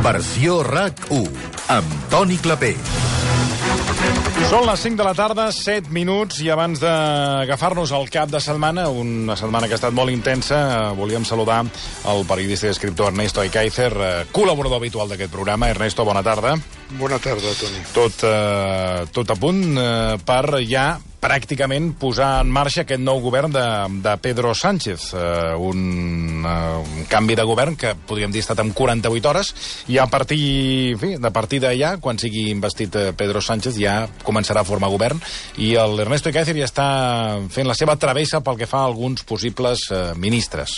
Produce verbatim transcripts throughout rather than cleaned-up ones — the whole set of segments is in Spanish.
Versió RAC u, amb Toni Clapé. Són les cinc de la tarda, set minuts, i abans d'agafar-nos al cap de setmana, una setmana que ha estat molt intensa, volíem saludar el periodista i escriptor Ernesto Ekaizer, col·laborador habitual d'aquest programa. Ernesto, bona tarda. Bona tarda, Toni. Tot, eh, tot a punt eh, per ja pràcticament posar en marxa aquest nou govern de, de Pedro Sánchez. Uh, un, uh, un canvi de govern que podríem dir ha estat en quaranta-vuit hores, i a partir, en fi, de partir d'allà, quan sigui investit uh, Pedro Sánchez, ja començarà a formar govern, i el Ernesto Ekaizer ja està fent la seva travessa pel que fa a alguns possibles uh, ministres.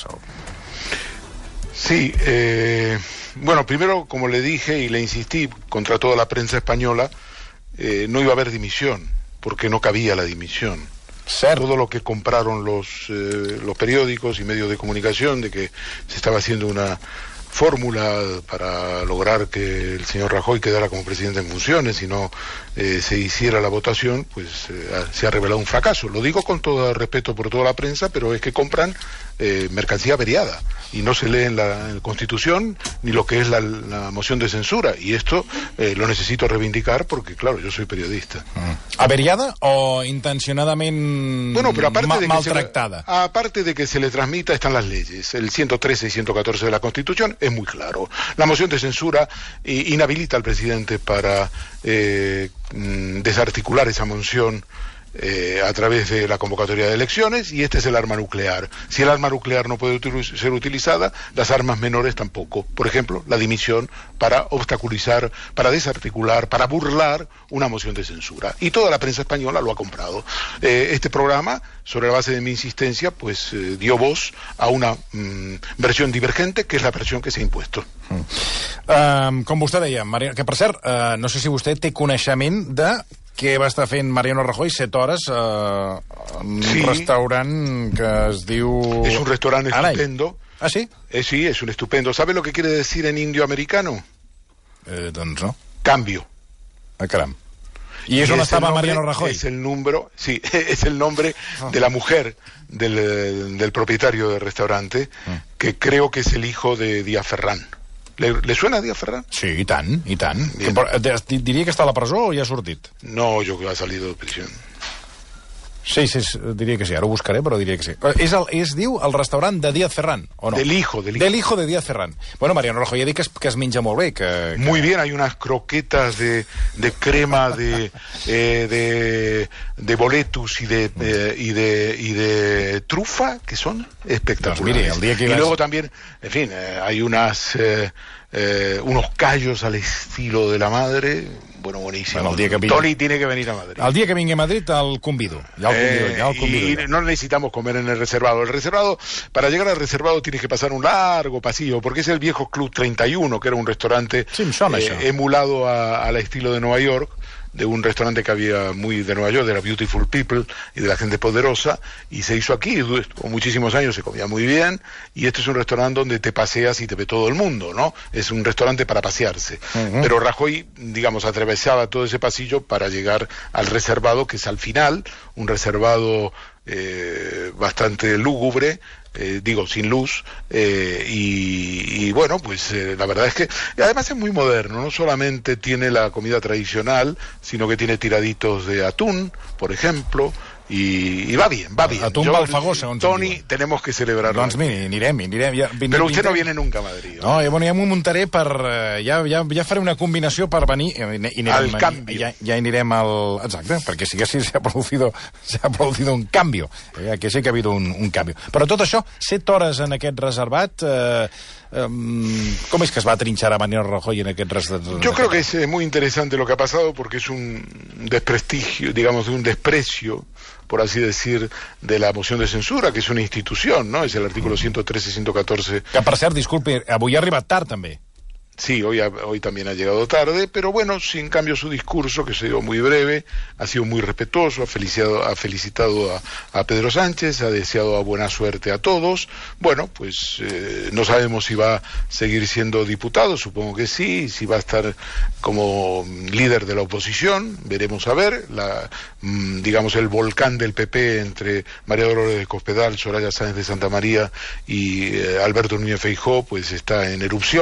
Sí, eh, bueno, primero, como le dije y le insistí contra toda la prensa española, eh, no iba a haber dimisión, porque no cabía la dimisión. Ser. Todo lo que compraron los, eh, los periódicos y medios de comunicación de que se estaba haciendo una fórmula para lograr que el señor Rajoy quedara como presidente en funciones y no eh, se hiciera la votación, pues eh, se ha revelado un fracaso. Lo digo con todo el respeto por toda la prensa, pero es que compran eh, mercancía averiada y no se lee en la, en la Constitución ni lo que es la, la moción de censura, y esto eh, lo necesito reivindicar porque, claro, yo soy periodista. Mm. ¿Averiada o intencionadamente bueno, pero aparte ma de que maltractada? Se le, aparte de que se le transmita, están las leyes. El ciento trece y ciento catorce de la Constitución es muy claro. La moción de censura eh, inhabilita al presidente para eh, desarticular esa moción Eh, a través de la convocatoria de elecciones, y este es el arma nuclear. Si el arma nuclear no puede util ser utilizada, las armas menores tampoco. Por ejemplo, la dimisión para obstaculizar, para desarticular, para burlar una moción de censura. Y toda la prensa española lo ha comprado. Eh, este programa, sobre la base de mi insistencia, pues eh, dio voz a una mm, versión divergente, que és la versió que s'ha impuesto. Mm. Um, com vostè deia, Mariano, que per cert, uh, no sé si vostè té coneixement de què va estar fent Mariano Rajoy set hores uh, en un sí. restaurant que es diu... Es un restaurant estupendo. Ah, sí? Eh, sí, es un estupendo. ¿Sabe lo que quiere decir en indio americano? Eh, doncs no. Cambio. Ah, caram. ¿Y eso no estaba Mariano Rajoy? Es el número, sí, es el nombre de la mujer del, del propietario del restaurante, que creo que es el hijo de Díaz Ferrán. ¿Le, ¿Le suena Díaz Ferrán? Sí, i tant, i tant. Que, diria que està a la presó o ja ha sortit? No, yo creo que ha salido de prisión. Sí, sí, diria que sí, ara ho buscaré, però diria que sí. És, el, és diu, el restaurant de Díaz Ferrán, o no? Del hijo, del hijo. Del hijo de Díaz Ferrán. Bueno, Mariano Rajoy ha dit que es, que es menja molt bé. Que, que... Muy bien, hay unas croquetas de, de crema de, eh, de, de boletus y de, eh, y, de, y de trufa, que son espectaculares. Pues mire, el día que y ibas... luego también, en fin, eh, hay unas... Eh, Eh, unos callos al estilo de la madre, bueno, buenísimo. Bueno, el día que vingui... Toni tiene que venir a Madrid. El dia que vingui a Madrid el convido. Ja el convido, eh, ja el convido y ja. No necesitamos comer en el reservado. El reservado, para llegar al reservado tienes que pasar un largo pasillo, porque es el viejo Club treinta y uno, que era un restaurante sí, eh, emulado a, al estilo de Nueva York, de un restaurante que había muy de Nueva York, de la Beautiful People y de la gente poderosa, y se hizo aquí, con muchísimos años se comía muy bien, y este es un restaurante donde te paseas y te ve todo el mundo, ¿no? Es un restaurante para pasearse. Uh-huh. Pero Rajoy, digamos, atravesaba todo ese pasillo para llegar al reservado, que es al final, un reservado eh, bastante lúgubre, Eh, digo, sin luz, eh, y, y bueno, pues eh, la verdad es que además es muy moderno, no solamente tiene la comida tradicional, sino que tiene tiraditos de atún, por ejemplo, y, y va bien, va bien. Atún Balfagó, segons Toni, tenemos que celebrarlo. Doncs mira, anirem, anirem. Ja, vin, Però usted vin, no viene nunca a Madrid. No, ja, bueno, ja m'ho muntaré per... Ja, ja, ja faré una combinació per venir... I, i al canvi. Ja, ja anirem al... Exacte, perquè sí que sí s'ha producido, s'ha producido un canvi. Eh, que sí que ha habido un, un canvi. Però tot això, set hores en aquest reservat... Eh, Um, ¿Cómo es que se va a trinchar a Mariano Rajoy en aquest reservat? Yo creo que es eh, muy interesante lo que ha pasado, porque es un desprestigio, digamos, un desprecio, por así decir, de la moción de censura, que es una institución, ¿no? Es el artículo ciento trece y ciento catorce. Que, per cert, disculpe, avui ha arribat tard, també. Sí, hoy, ha, hoy también ha llegado tarde, pero bueno, sin cambio su discurso, que se dio muy breve, ha sido muy respetuoso, ha felicitado, ha felicitado a, a Pedro Sánchez, ha deseado a buena suerte a todos. Bueno, pues eh, no sabemos si va a seguir siendo diputado, supongo que sí, si va a estar como líder de la oposición, veremos a ver, la, mmm, digamos el volcán del P P entre María Dolores de Cospedal, Soraya Sáenz de Santa María y eh, Alberto Núñez Feijóo, pues está en erupción.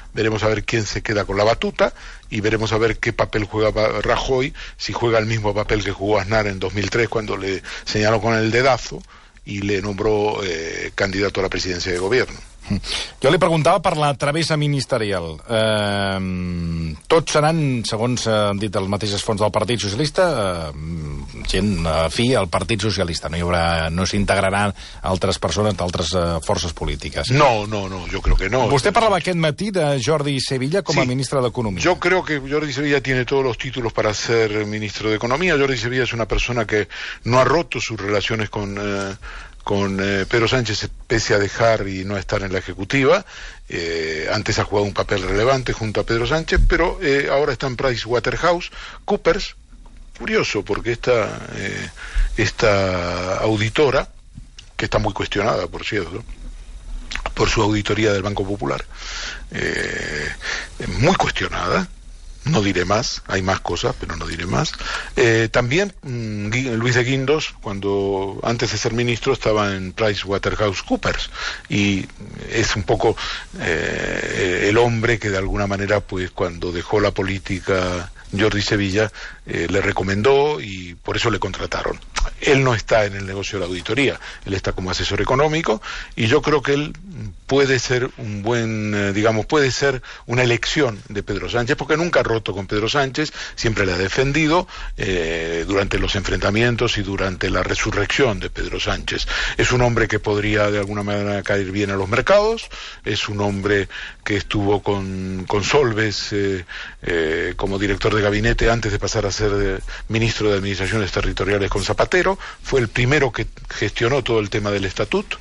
veremos a ver quién se queda con la batuta y veremos a ver qué papel juega Rajoy, si juega el mismo papel que jugó Aznar en dos mil tres cuando le señaló con el dedazo y le nombró eh, candidato a la presidencia de gobierno. Jo li preguntava per la travessa ministerial. Eh, tots seran, segons han dit els mateixos fons del Partit Socialista, eh, gent afí al Partit Socialista. No hi haurà, no s'integraran altres persones d'altres eh, forces polítiques. No, no, no, yo creo que no. Vostè parlava aquest matí de Jordi Sevilla com a sí, ministre d'Economia. Yo creo que Jordi Sevilla tiene todos los títulos para ser ministro de Economía. Jordi Sevilla es una persona que no ha roto sus relaciones con... Eh, con eh, Pedro Sánchez, pese a dejar y no estar en la ejecutiva. Eh, antes ha jugado un papel relevante junto a Pedro Sánchez, pero eh, ahora está en PricewaterhouseCoopers. Curioso, porque esta, eh, esta auditora, que está muy cuestionada, por cierto, por su auditoría del Banco Popular, eh, muy cuestionada, no diré más, hay más cosas, pero no diré más. Eh, también mmm, Luis de Guindos, cuando antes de ser ministro, estaba en PricewaterhouseCoopers y es un poco eh, el hombre que de alguna manera, pues cuando dejó la política Jordi Sevilla, eh, le recomendó y por eso le contrataron. Él no está en el negocio de la auditoría, él está como asesor económico y yo creo que él puede ser un buen, eh, digamos, puede ser una elección de Pedro Sánchez, porque nunca ha roto con Pedro Sánchez, siempre le ha defendido eh, durante los enfrentamientos y durante la resurrección de Pedro Sánchez. Es un hombre que podría de alguna manera caer bien a los mercados, es un hombre que estuvo con, con Solbes eh, eh, como director de gabinete antes de pasar a ser eh, ministro de Administraciones Territoriales con Zapatero, fue el primero que gestionó todo el tema del estatuto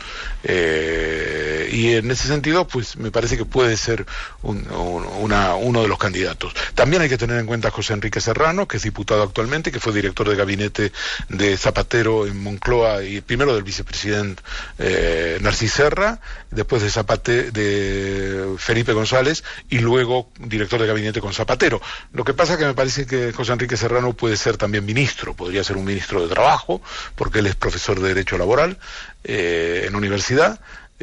eh, y en ese sentido pues me parece que puede ser un, un, una, uno de los candidatos. También hay que tener en cuenta a José Enrique Serrano, que es diputado actualmente, que fue director de gabinete de Zapatero en Moncloa y primero del vicepresidente eh, Narcís Serra, después de, Zapate, de Felipe González y luego director de gabinete con Zapatero. Lo que pasa es que me parece que José Enrique Serrano puede ser también ministro, podría ser un ministro de Trabajo, porque él es profesor de Derecho Laboral eh, en universidad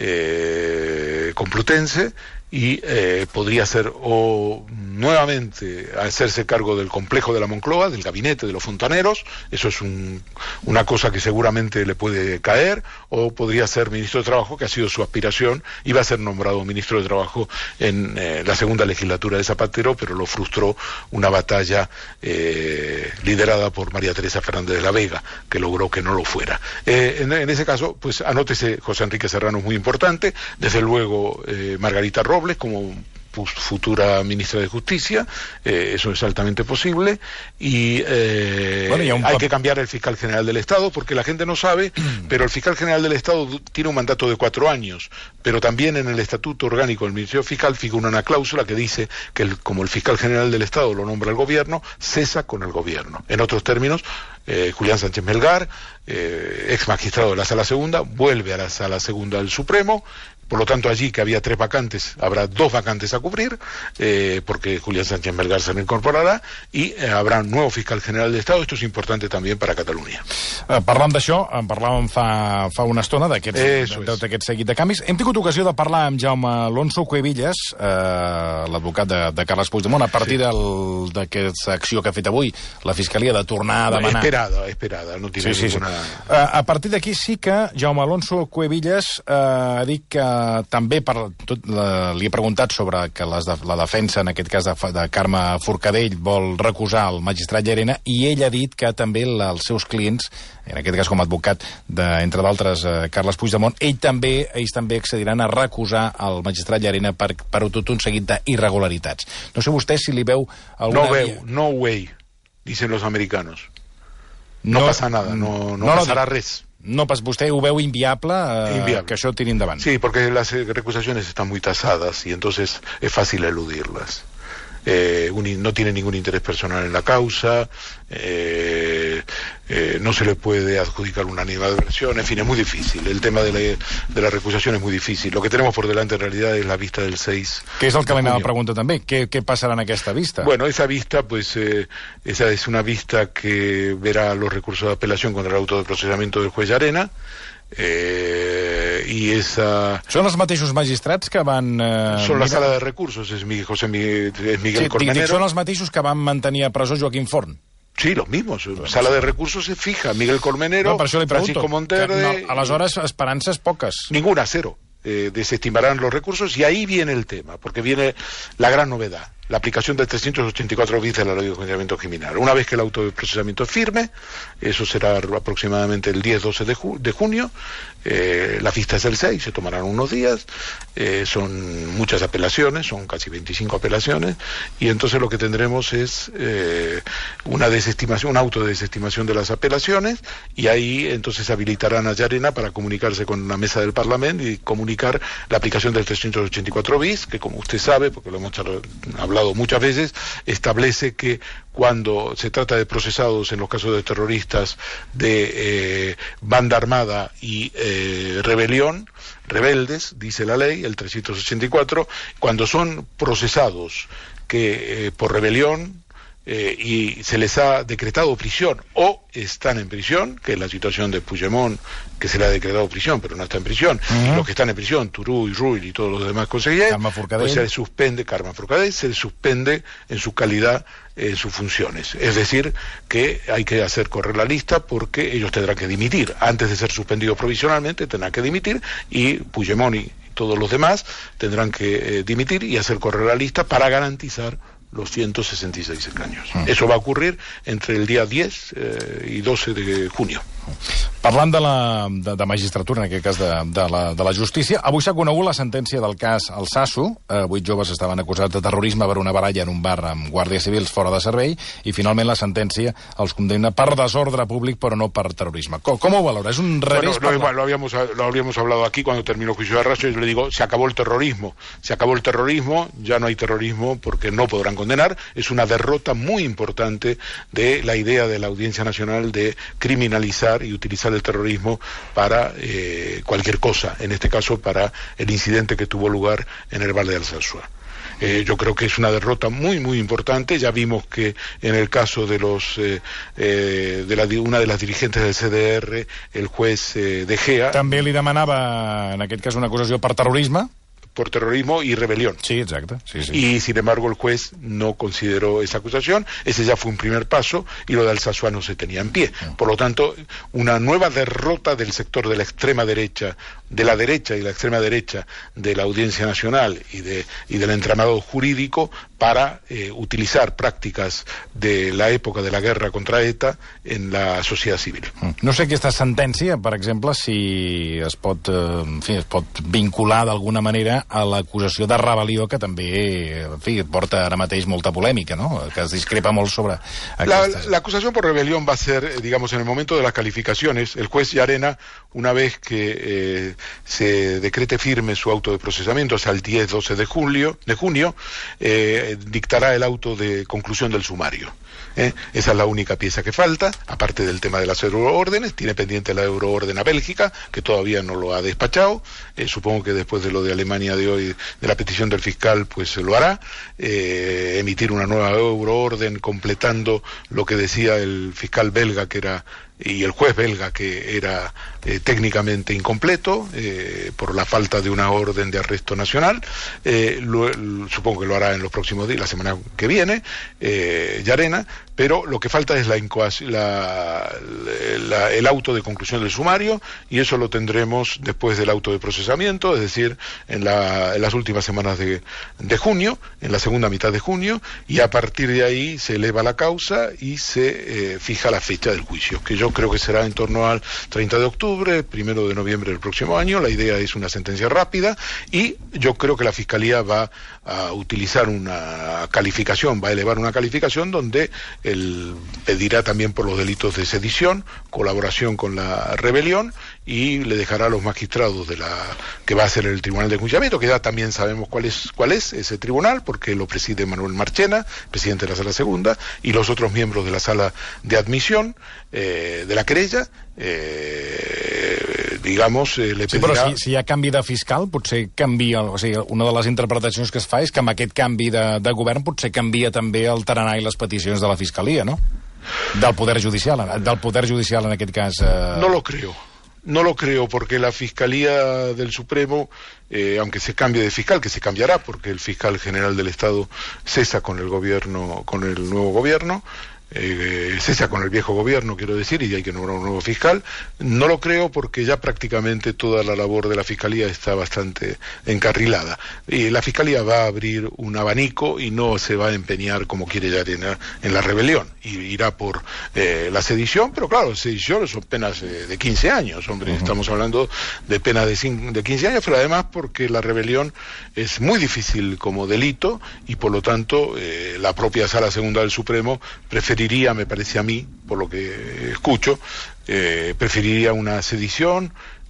eh, Complutense y eh, podría ser o nuevamente hacerse cargo del complejo de la Moncloa, del gabinete de los fontaneros, eso es un, una cosa que seguramente le puede caer, o podría ser ministro de Trabajo, que ha sido su aspiración, iba a ser nombrado ministro de Trabajo en eh, la segunda legislatura de Zapatero, pero lo frustró una batalla eh, liderada por María Teresa Fernández de la Vega, que logró que no lo fuera. Eh, en, en ese caso, pues anótese, José Enrique Serrano es muy importante, desde luego eh, Margarita Robles, como futura ministra de Justicia, eh, eso es altamente posible, y, eh, bueno, y un... hay que cambiar el fiscal general del Estado, porque la gente no sabe, pero el fiscal general del Estado tiene un mandato de cuatro años, pero también en el estatuto orgánico del Ministerio Fiscal figura una cláusula que dice que el, como el fiscal general del Estado lo nombra el gobierno, cesa con el gobierno. En otros términos, eh, Julián Sánchez Melgar, eh, ex magistrado de la Sala Segunda, vuelve a la Sala Segunda del Supremo. Por lo tanto, allí que había tres vacantes, habrá dos vacantes a cubrir, eh, porque Julián Sánchez Melgar se reincorporarà, i eh, habrá un nuevo fiscal general de Estado. Esto es importante también para Catalunya. Eh, parlant d'això, en parlàvem fa, fa una estona d'aquest seguit de canvis. Hem tingut ocasió de parlar amb Jaume Alonso Cuevillas, eh, l'advocat de, de Carles Puigdemont, a partir sí. d'aquesta acció que ha fet avui la Fiscalia de tornar a demanar... Esperada, esperada, no tiene sí, sí, ninguna... Sí. Eh, a partir d'aquí sí que Jaume Alonso Cuevillas eh, ha dit que també per, tot, la, li he preguntat sobre que les de, la defensa, en aquest cas de, de Carme Forcadell, vol recusar el magistrat Llarena, i ell ha dit que també la, els seus clients, en aquest cas com a advocat, de, entre d'altres eh, Carles Puigdemont, ell també, ells també accediran a recusar el magistrat Llarena per, per tot un seguit d'irregularitats. No sé vostè si li veu alguna... No veu, via... no way, dicen los americanos. No, no pasa nada, no, no, no pasará res. No, pues vostè ho veu inviable, eh, inviable que això tiri endavant. Sí, porque las recusaciones están muy tasadas y entonces es fácil eludirlas. Eh, un, no tiene ningún interés personal en la causa, eh, eh, no se le puede adjudicar una animadversión, en fin, es muy difícil. El tema de la, de la recusación es muy difícil. Lo que tenemos por delante en realidad es la vista del seis. Que és el que m'anava a preguntar també. Què, què passarà en aquesta vista? Bueno, esa vista, pues, eh, esa es una vista que verá los recursos de apelación contra el auto de procesamiento del juez Llarena. Eh, y esa... Són els mateixos magistrats que van... Eh, Són la mira... sala de recursos, es Miguel, José Miguel, es Miguel sí, Colmenero. Dic, són els mateixos que van mantenir a presó Joaquim Forn. Sí, los mismos. Sala de recursos se fija Miguel Colmenero, no, per això li pregunto, Francisco Monterde... No, aleshores, esperances poques. Ninguna, cero. Eh, desestimarán los recursos y ahí viene el tema, porque viene la gran novedad. La aplicación del trescientos ochenta y cuatro bis de la Ley de Enjuiciamiento Criminal. Una vez que el auto de procesamiento es firme, eso será aproximadamente el diez doce de, ju de junio, eh, la fiesta es el seis, se tomarán unos días, eh, son muchas apelaciones, son casi veinticinco apelaciones, y entonces lo que tendremos es eh, una desestimación, un auto de desestimación de las apelaciones, y ahí entonces habilitarán a Llarena para comunicarse con la mesa del Parlamento y comunicar la aplicación del trescientos ochenta y cuatro bis, que como usted sabe, porque lo hemos hablado muchas veces, establece que cuando se trata de procesados en los casos de terroristas de eh, banda armada y eh, rebelión, rebeldes, dice la ley, el trescientos ochenta y cuatro, cuando son procesados que eh, por rebelión, Eh, y se les ha decretado prisión o están en prisión, que es la situación de Puigdemont, que se le ha decretado prisión pero no está en prisión, uh-huh. y los que están en prisión, Turull, Rull y todos los demás consejeros, pues se les suspende, Carme Forcadell, se les suspende en su calidad, en sus funciones. Es decir, que hay que hacer correr la lista porque ellos tendrán que dimitir. Antes de ser suspendidos provisionalmente tendrán que dimitir y Puigdemont y todos los demás tendrán que eh, dimitir y hacer correr la lista para garantizar los ciento sesenta y seis escaños. Mm. Eso va a ocurrir entre el día diez eh, y doce de junio. Parlant de la de, de magistratura, en aquest cas de, de, la, de la justícia, avui s'ha conegut la sentència del cas Alsasu. Eh, vuit joves estaven acusats de terrorisme per una baralla en un bar amb guàrdies civils fora de servei i finalment la sentència els condemna per desordre públic però no per terrorisme. Com, com ho valora? És un revés? Bueno, lo, lo, habíamos, lo habíamos hablado aquí cuando terminó el juicio de arrastre. Yo le digo, se acabó el terrorismo. Se acabó el terrorismo, ya no hay terrorismo porque no podrán condenar. Es una derrota muy importante de la idea de la Audiencia Nacional de criminalizar y utilizar el terrorismo para eh, cualquier cosa, en este caso para el incidente que tuvo lugar en el Val de Alsasua. Eh, yo creo que es una derrota muy muy importante. Ya vimos que en el caso de los eh, eh, de la, una de las dirigentes del C D R, el juez eh, De Gea també li demanava en aquest cas una acusació per terrorisme, por terrorismo y rebelión. Sí, exacto. Sí, sí. Y sin embargo el juez no consideró esa acusación. Ese ya fue un primer paso y lo de Alsasua no se tenía en pie. Por lo tanto, una nueva derrota del sector de la extrema derecha, de la derecha y la extrema derecha de la Audiencia Nacional y, de, y del entramado jurídico para eh, utilizar prácticas de la època de la guerra contra ETA en la societat civil. No sé aquesta sentència, per exemple, si es pot, eh, en fi, es pot vincular d'alguna manera a l'acusació de rebel·lió que també, en fi, porta ara mateix molta polèmica, ¿no? Que es discrepa molt sobre aquestes... La, la acusación por rebelión va a ser, digamos, en el momento de las calificaciones, el juez Llarena, una vez que eh, se decrete firme su auto de procesamiento, o sea, el diez doce de julio, de junio, eh, dictará el auto de conclusión del sumario. ¿Eh? Esa es la única pieza que falta, aparte del tema de las euroórdenes. Tiene pendiente la euroorden a Bélgica, que todavía no lo ha despachado. Eh, supongo que después de lo de Alemania de hoy, de la petición del fiscal, pues se lo hará. Eh, emitir una nueva euroorden completando lo que decía el fiscal belga, que era, y el juez belga, que era eh, técnicamente incompleto eh, por la falta de una orden de arresto nacional. Eh, lo, lo, supongo que lo hará en los próximos días, la semana que viene, eh, Llarena, pero lo que falta es la, la, la, el auto de conclusión del sumario, y eso lo tendremos después del auto de procesamiento, es decir, en, la, en las últimas semanas de, de junio, en la segunda mitad de junio, y a partir de ahí se eleva la causa y se eh, fija la fecha del juicio, que yo creo que será en torno al treinta de octubre, primero de noviembre del próximo año. La idea es una sentencia rápida y yo creo que la Fiscalía va a utilizar una calificación, va a elevar una calificación donde él pedirá también por los delitos de sedición, colaboración con la rebelión, y le dejará a los magistrados de la que va a ser el Tribunal de Enjuiciamiento, que ya también sabemos cuál es cuál es ese tribunal, porque lo preside Manuel Marchena, presidente de la Sala Segunda, y los otros miembros de la Sala de Admisión eh, de la querella, eh, digamos, eh, le pedirà... Sí, però si, si hi ha canvi de fiscal, potser canvia... O sigui, una de les interpretacions que es fa és que amb aquest canvi de, de govern potser canvia també el tarannà i les peticions de la Fiscalia, no? Del Poder Judicial, del Poder Judicial en aquest cas... Eh... No lo creo. No lo creo, porque la Fiscalía del Supremo, eh, aunque se cambie de fiscal, que se cambiará porque el fiscal general del Estado cesa con el gobierno, con el nuevo gobierno, eh, cesa con el viejo gobierno, quiero decir, y hay que nombrar un nuevo fiscal. No lo creo porque ya prácticamente toda la labor de la Fiscalía está bastante encarrilada. Y la Fiscalía va a abrir un abanico y no se va a empeñar como quiere ya en, en la rebelión. Y irá por eh, la sedición, pero claro, sedición son penas eh, de quince años, hombre, uh-huh. Estamos hablando de penas de, cinco, de quince años, pero además porque la rebelión es muy difícil como delito y por lo tanto eh, la propia Sala Segunda del Supremo preferiría, me parece a mí, por lo que escucho, eh, preferiría una sedición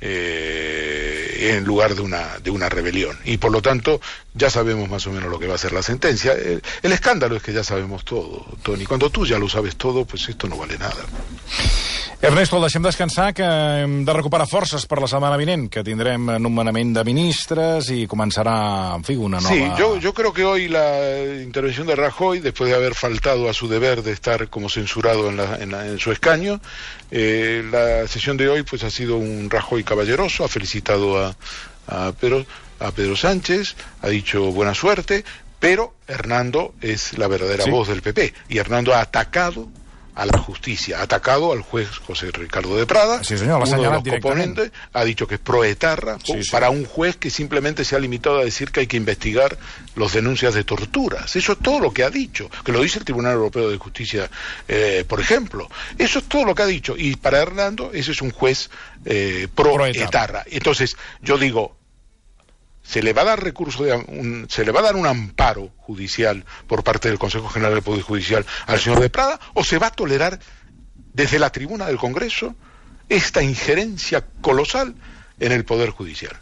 eh, en lugar de una de una rebelión. Y por lo tanto, ya sabemos más o menos lo que va a ser la sentencia. El, el escándalo es que ya sabemos todo, Toni. Cuando tú ya lo sabes todo, pues esto no vale nada. Ernesto, el deixem descansar, que hem de recuperar forces per la setmana vinent, que tindrem nomenament de ministres y començarà, en fi, una nova... Sí, yo, yo creo que hoy la intervención de Rajoy, después de haber faltado a su deber de estar como censurado en, la, en, la, en su escaño, eh, la sesión de hoy pues ha sido un Rajoy caballeroso, ha felicitado a, a, Pedro, a Pedro Sánchez, ha dicho buena suerte, pero Hernando es la verdadera ¿Sí? voz del P P, y Hernando ha atacado a la justicia, ha atacado al juez José Ricardo de Prada, sí, señor, uno de los componentes, ha dicho que es proetarra, sí, sí. para un juez que simplemente se ha limitado a decir que hay que investigar las denuncias de torturas. Eso es todo lo que ha dicho, que lo dice el Tribunal Europeo de Justicia, eh, por ejemplo. Eso es todo lo que ha dicho, y para Hernando ese es un juez eh, proetarra. Entonces, yo digo, se le va a dar recurso de un, se le va a dar un amparo judicial por parte del Consejo General del Poder Judicial al señor de Prada, o se va a tolerar desde la tribuna del Congreso esta injerencia colosal en el Poder Judicial.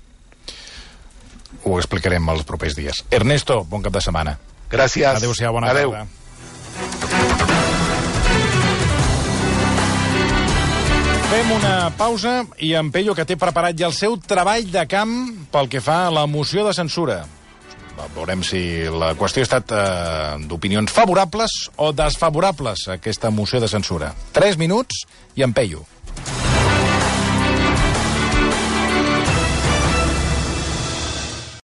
Ho explicarem els propers dies. Ernesto, bon cap de setmana. Gràcies. Adéu-siau, bona Adéu. tarda. Fem una pausa i en Pello, que té preparat ja el seu treball de camp pel que fa a la moció de censura. Veurem si la qüestió ha estat eh, d'opinions favorables o desfavorables a aquesta moció de censura. Tres minuts i en Pello.